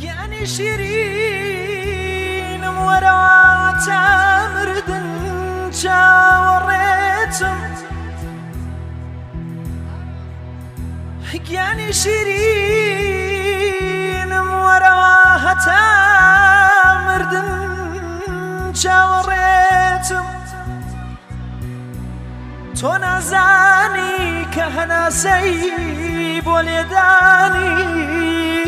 يعني شيرينم ورا تمردن شاوريتم يعني شيرينم ورا تمردن شاوريتم تو نزانی که هناسی بولیدانی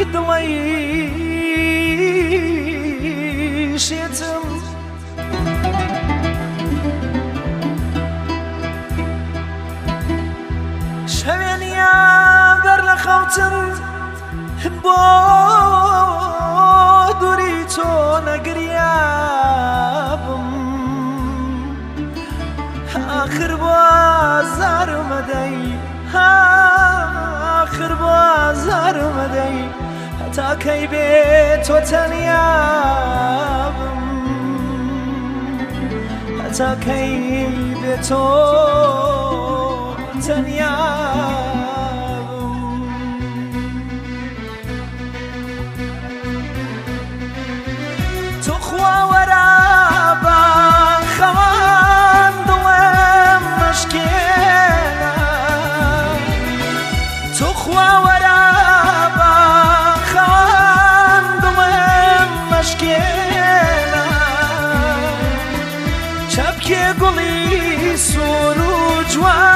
دڵی شێتم شەوێنیا بەر لە خەوتم بۆ دووری تۆ نەگریابم آخر بازارمەدەی آخر بازارمەدەی هەتا کەی بێت تۆ تەنیابم هەتا کەی بێت تۆ تەنیابم تۆ خواوەرە بە خەوان دڵێم مەشکێنە تۆ خواوەرە بە خەوان دڵێم مەشکێنە چەپکێ گوڵی سوور و جوان